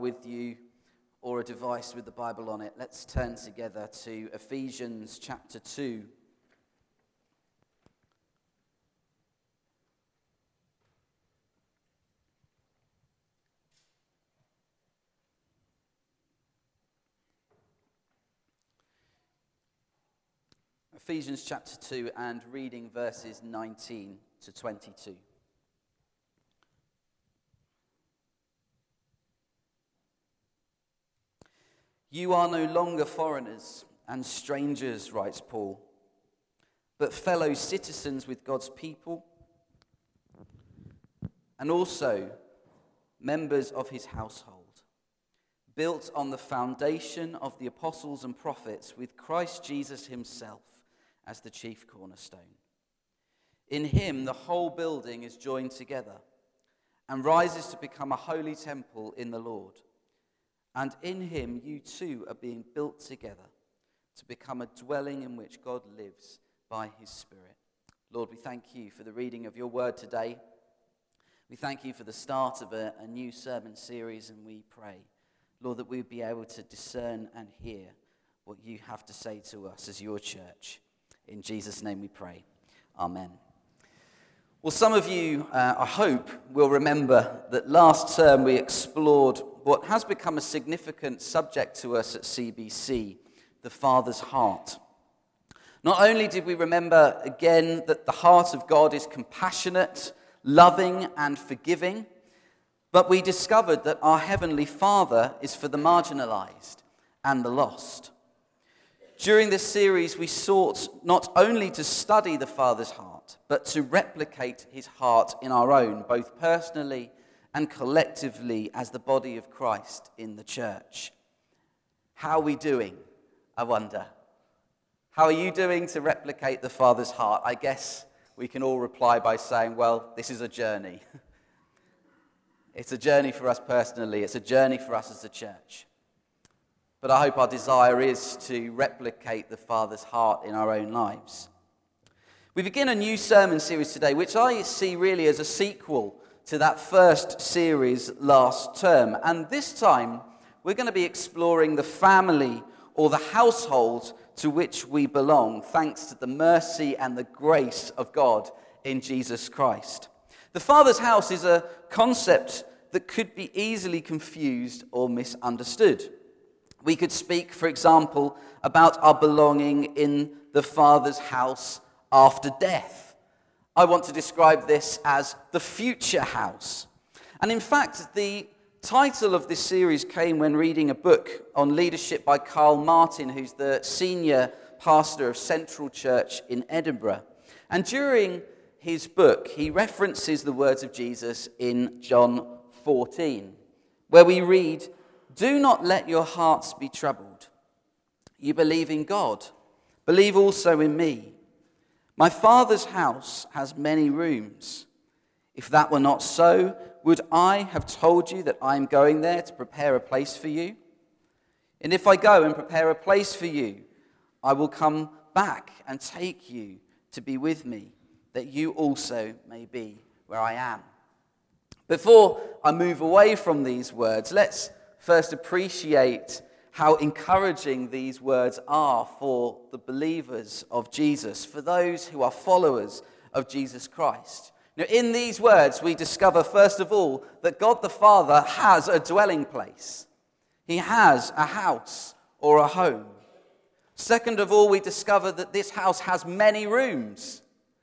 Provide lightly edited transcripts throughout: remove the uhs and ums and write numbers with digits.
with you or a device with the Bible on it, let's turn together to Ephesians chapter 2. Ephesians chapter 2 and reading verses 19 to 22. You are no longer foreigners and strangers, writes Paul, but fellow citizens with God's people and also members of his household, built on the foundation of the apostles and prophets with Christ Jesus himself as the chief cornerstone. In him, the whole building is joined together and rises to become a holy temple in the Lord. And in him, you too are being built together to become a dwelling in which God lives by his Spirit. Lord, we thank you for the reading of your word today. We thank you for the start of a new sermon series, and we pray, Lord, that we would be able to discern and hear what you have to say to us as your church. In Jesus' name we pray. Amen. Well, some of you, I hope, will remember that last term we explored what has become a significant subject to us at CBC, the Father's heart. Not only did we remember again that the heart of God is compassionate, loving, and forgiving, but we discovered that our Heavenly Father is for the marginalized and the lost. During this series, we sought not only to study the Father's heart, but to replicate his heart in our own, both personally and collectively as the body of Christ in the church. How are we doing, I wonder? How are you doing to replicate the Father's heart? I guess we can all reply by saying, well, this is a journey. It's a journey for us personally. It's a journey for us as a church. But I hope our desire is to replicate the Father's heart in our own lives. We begin a new sermon series today, which I see really as a sequel to that first series last term. And this time, we're going to be exploring the family or the household to which we belong, thanks to the mercy and the grace of God in Jesus Christ. The Father's house is a concept that could be easily confused or misunderstood. We could speak, for example, about our belonging in the Father's house after death. I want to describe this as the future house. And in fact, the title of this series came when reading a book on leadership by Carl Martin, who's the senior pastor of Central Church in Edinburgh. And during his book, he references the words of Jesus in John 14, where we read, "Do not let your hearts be troubled. You believe in God. Believe also in me. My Father's house has many rooms. If that were not so, would I have told you that I am going there to prepare a place for you? And if I go and prepare a place for you, I will come back and take you to be with me, that you also may be where I am." Before I move away from these words, let's first appreciate how encouraging these words are for the believers of Jesus, for those who are followers of Jesus Christ. Now, in these words, we discover, first of all, that God the Father has a dwelling place. He has a house or a home. Second of all, we discover that this house has many rooms.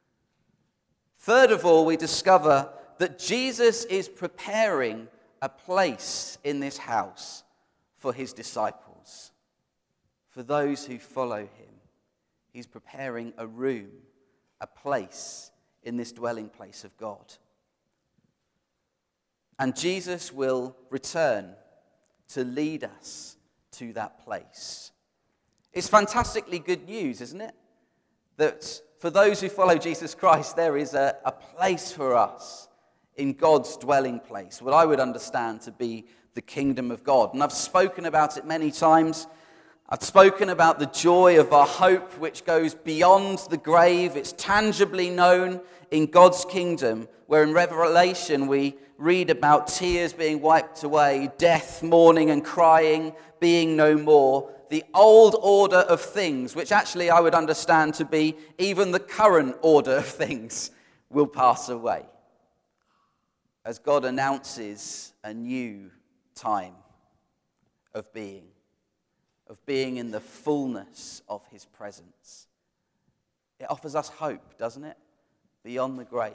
Third of all, we discover that Jesus is preparing a place in this house for his disciples, for those who follow him. He's preparing a room, a place in this dwelling place of God. And Jesus will return to lead us to that place. It's fantastically good news, isn't it? That for those who follow Jesus Christ, there is a place for us in God's dwelling place, what I would understand to be the kingdom of God. And I've spoken about it many times, I've spoken about the joy of our hope, which goes beyond the grave. It's tangibly known in God's kingdom, where in Revelation we read about tears being wiped away, death, mourning and crying being no more. The old order of things, which actually I would understand to be even the current order of things, will pass away as God announces a new time of being in the fullness of his presence. It offers us hope, doesn't it? Beyond the grave.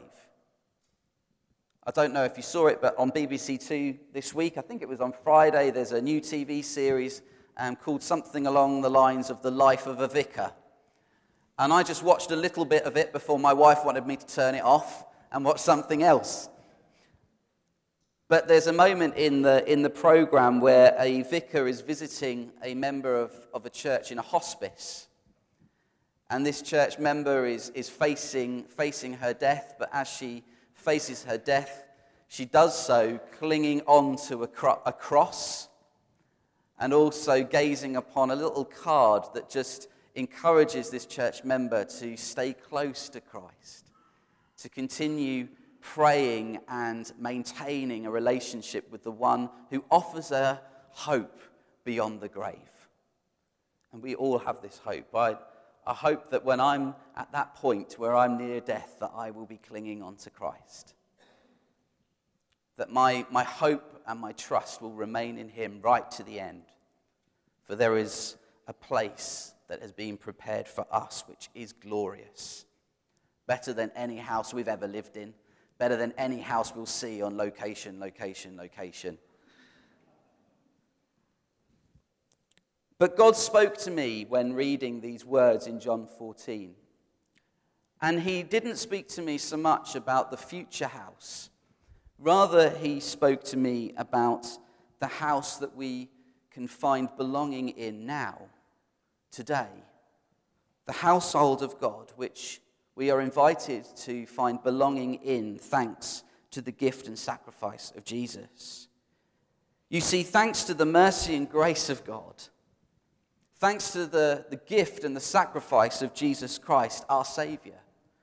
I don't know if you saw it, but on BBC Two this week, I think it was on Friday, there's a new TV series called something along the lines of The Life of a Vicar. And I just watched a little bit of it before my wife wanted me to turn it off and watch something else. But there's a moment in the program where a vicar is visiting a member of a church in a hospice. And this church member is facing her death, but as she faces her death, she does so clinging on to a cross and also gazing upon a little card that just encourages this church member to stay close to Christ, to continue praying and maintaining a relationship with the one who offers her hope beyond the grave. And we all have this hope. I hope that when I'm at that point where I'm near death, that I will be clinging on to Christ. That my hope and my trust will remain in him right to the end. For there is a place that has been prepared for us, which is glorious. Better than any house we've ever lived in. Better than any house we'll see on location. But God spoke to me when reading these words in John 14. And he didn't speak to me so much about the future house. Rather, he spoke to me about the house that we can find belonging in now, today. The household of God, which we are invited to find belonging in thanks to the gift and sacrifice of Jesus. You see, thanks to the mercy and grace of God, thanks to the gift and the sacrifice of Jesus Christ, our Saviour,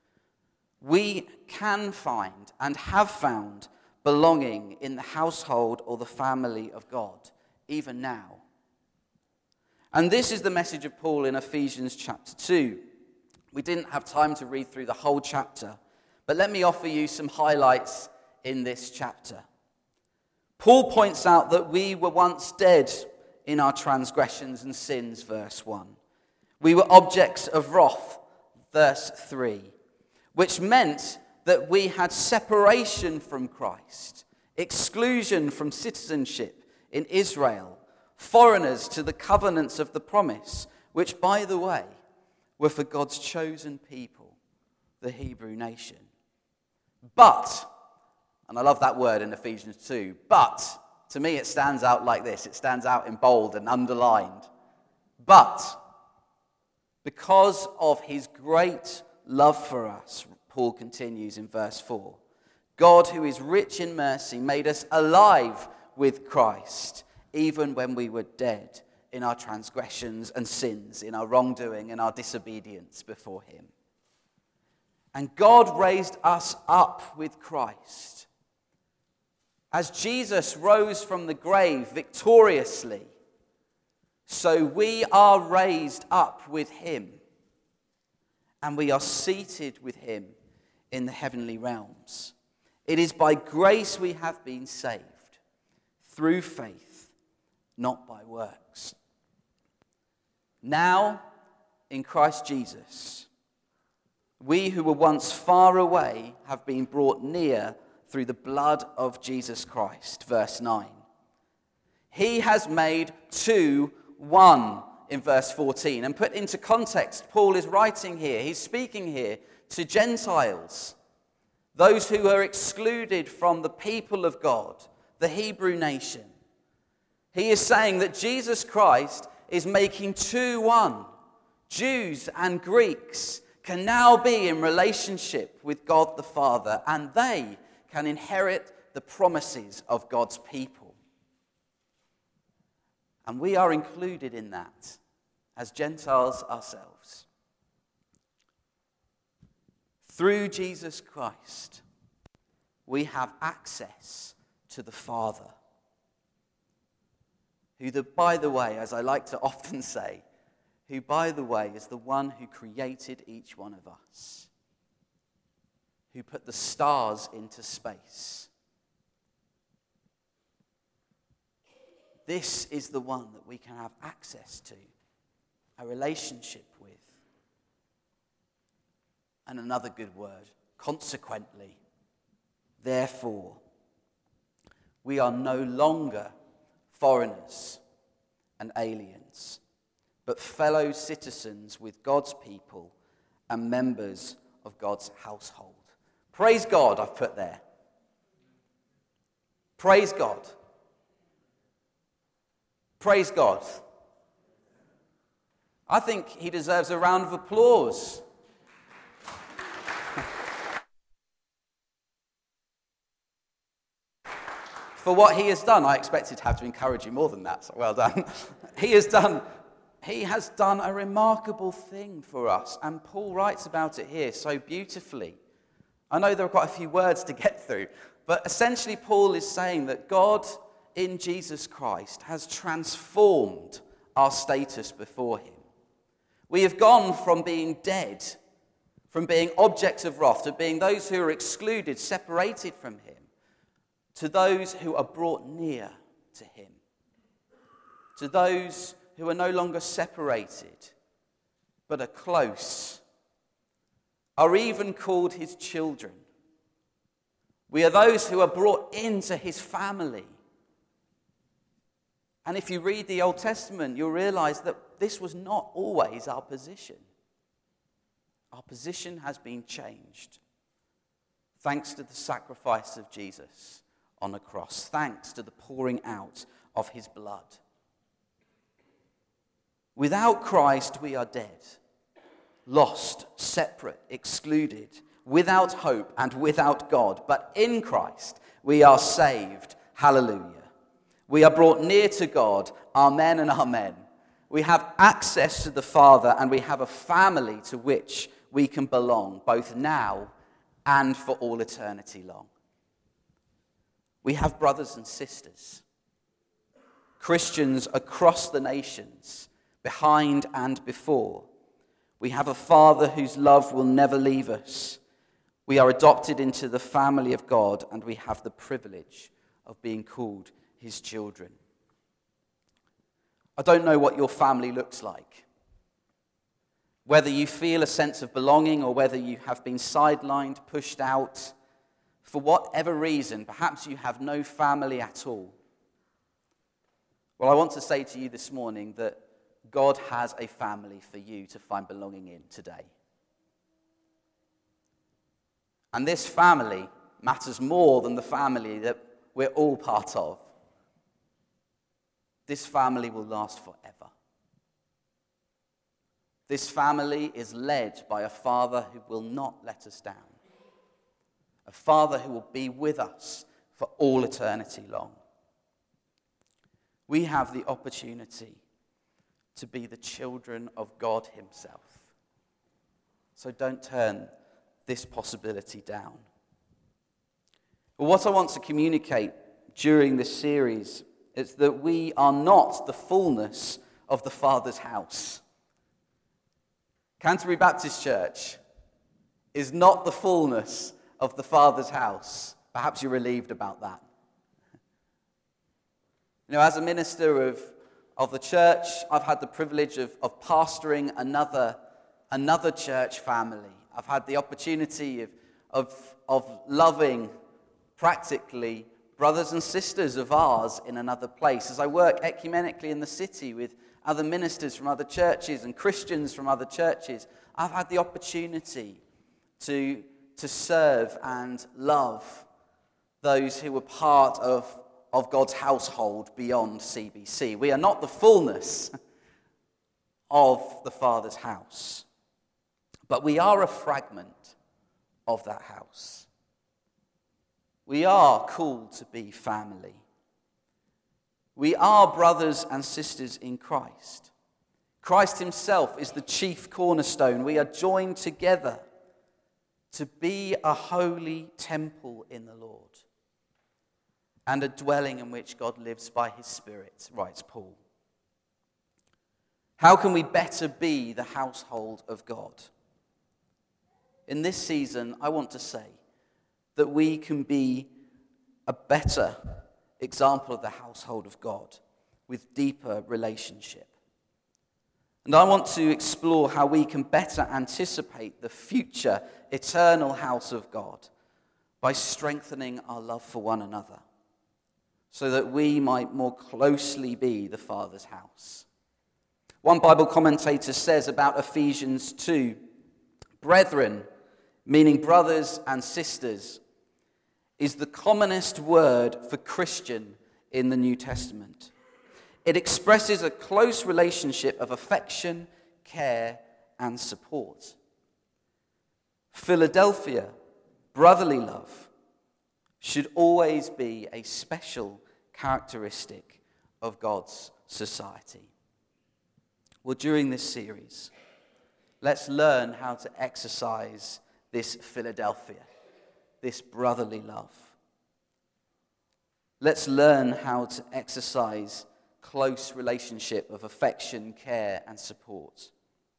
we can find and have found belonging in the household or the family of God, even now. And this is the message of Paul in Ephesians chapter 2. We didn't have time to read through the whole chapter, but let me offer you some highlights in this chapter. Paul points out that we were once dead in our transgressions and sins, verse 1. We were objects of wrath, verse 3, which meant that we had separation from Christ, exclusion from citizenship in Israel, foreigners to the covenants of the promise, which, by the way, were for God's chosen people, the Hebrew nation. But, and I love that word in Ephesians 2, but, to me it stands out like this. It stands out in bold and underlined. But, because of his great love for us, Paul continues in verse 4, God, who is rich in mercy, made us alive with Christ, even when we were dead in our transgressions and sins, in our wrongdoing and our disobedience before him. And God raised us up with Christ. As Jesus rose from the grave victoriously, so we are raised up with him, and we are seated with him in the heavenly realms. It is by grace we have been saved, through faith, not by works. Now, in Christ Jesus, we who were once far away have been brought near through the blood of Jesus Christ. Verse 9. He has made two one, in verse 14. And put into context, Paul is writing here, he's speaking here to Gentiles, those who are excluded from the people of God, the Hebrew nation. He is saying that Jesus Christ is making two one. Jews and Greeks can now be in relationship with God the Father, and they can inherit the promises of God's people. And we are included in that. as Gentiles ourselves. Through Jesus Christ, we have access to the Father, who, by the way, as I like to often say, who, by the way, is the one who created each one of us, who put the stars into space. This is the one that we can have access to, a relationship with. And another good word, consequently, therefore, we are no longer foreigners and aliens, but fellow citizens with God's people and members of God's household. Praise God, I've put there. Praise God. Praise God. I think he deserves a round of applause. For what he has done. I expected to have to encourage you more than that, so well done. He has done a remarkable thing for us, and Paul writes about it here so beautifully. I know there are quite a few words to get through, but essentially Paul is saying that God in Jesus Christ has transformed our status before him. We have gone from being dead, from being objects of wrath, to being those who are excluded, separated from him, to those who are brought near to him, to those who are no longer separated, but are close, are even called his children. We are those who are brought into his family. And if you read the Old Testament, you'll realize that this was not always our position. Our position has been changed thanks to the sacrifice of Jesus on the cross, thanks to the pouring out of his blood. Without Christ, we are dead, lost, separate, excluded, without hope and without God. But in Christ, we are saved. Hallelujah. We are brought near to God. Amen and amen. We have access to the Father, and we have a family to which we can belong, both now and for all eternity long. We have brothers and sisters, Christians across the nations, behind and before. We have a Father whose love will never leave us. We are adopted into the family of God, and we have the privilege of being called his children. I don't know what your family looks like. Whether you feel a sense of belonging or whether you have been sidelined, pushed out, for whatever reason, perhaps you have no family at all. Well, I want to say to you this morning that God has a family for you to find belonging in today. And this family matters more than the family that we're all part of. This family will last forever. This family is led by a Father who will not let us down. A Father who will be with us for all eternity long. We have the opportunity to be the children of God himself. So don't turn this possibility down. But what I want to communicate during this series is that we are not the fullness of the Father's house. Canterbury Baptist Church is not the fullness of the Father's house. Perhaps you're relieved about that. You know, as a minister of the church, I've had the privilege of pastoring another church family. I've had the opportunity of loving practically brothers and sisters of ours in another place. As I work ecumenically in the city with other ministers from other churches and Christians from other churches, I've had the opportunity to serve and love those who were part of God's household beyond CBC. We are not the fullness of the Father's house, but we are a fragment of that house. We are called to be family. We are brothers and sisters in Christ. Christ himself is the chief cornerstone. We are joined together to be a holy temple in the Lord and a dwelling in which God lives by his Spirit, writes Paul. How can we better be the household of God? In this season, I want to say that we can be a better example of the household of God with deeper relationship. And I want to explore how we can better anticipate the future eternal house of God by strengthening our love for one another so that we might more closely be the Father's house. One Bible commentator says about Ephesians 2, brethren, meaning brothers and sisters, is the commonest word for Christian in the New Testament. It expresses a close relationship of affection, care, and support. Philadelphia, brotherly love, should always be a special characteristic of God's society. Well, during this series, let's learn how to exercise this Philadelphia, this brotherly love. Let's learn how to exercise close relationship of affection, care, and support.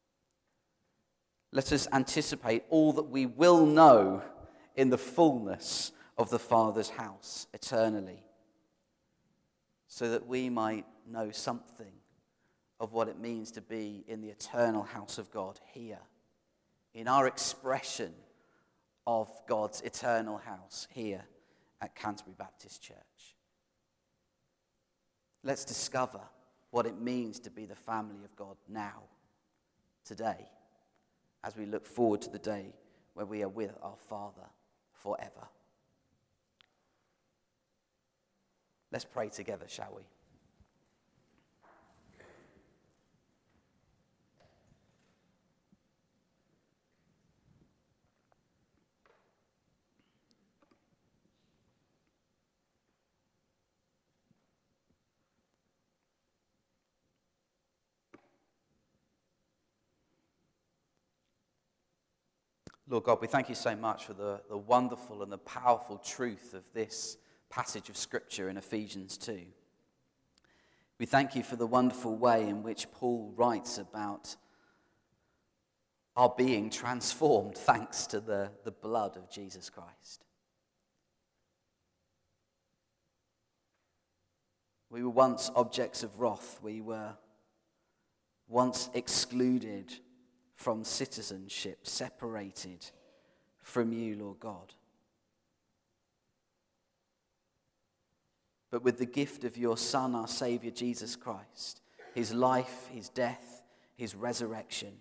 Let us anticipate all that we will know in the fullness of the Father's house eternally, so that we might know something of what it means to be in the eternal house of God here, in our expression of God's eternal house here at Canterbury Baptist Church. Let's discover what it means to be the family of God now, today, as we look forward to the day where we are with our Father forever. Let's pray together, shall we? Lord God, we thank you so much for the wonderful and the powerful truth of this passage of Scripture in Ephesians 2. We thank you for the wonderful way in which Paul writes about our being transformed thanks to the blood of Jesus Christ. We were once objects of wrath. We were once excluded from citizenship, separated from you, Lord God. But with the gift of your Son, our Saviour, Jesus Christ, his life, his death, his resurrection,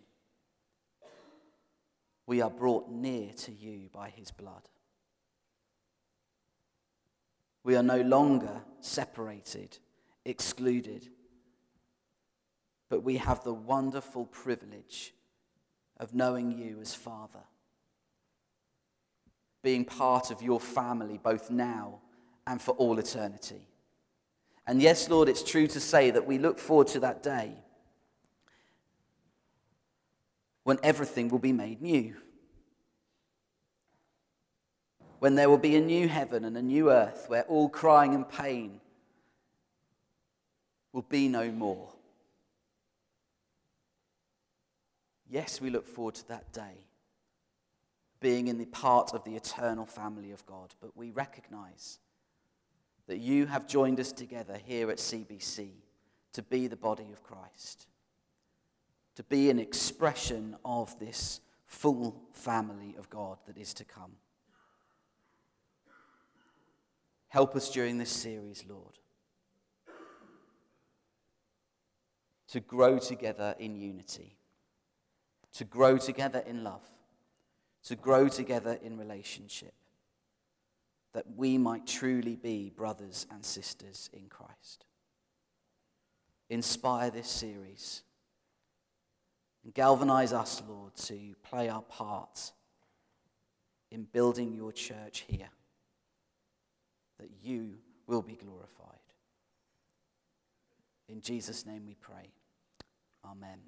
we are brought near to you by his blood. We are no longer separated, excluded, but we have the wonderful privilege of knowing you as Father, being part of your family both now and for all eternity. And yes, Lord, it's true to say that we look forward to that day when everything will be made new, when there will be a new heaven and a new earth where all crying and pain will be no more. Yes, we look forward to that day, being in the part of the eternal family of God, but we recognize that you have joined us together here at CBC to be the body of Christ, to be an expression of this full family of God that is to come. Help us during this series, Lord, to grow together in unity, to grow together in love, to grow together in relationship, that we might truly be brothers and sisters in Christ. Inspire this series and galvanize us, Lord, to play our part in building your church here, that you will be glorified. In Jesus' name we pray. Amen.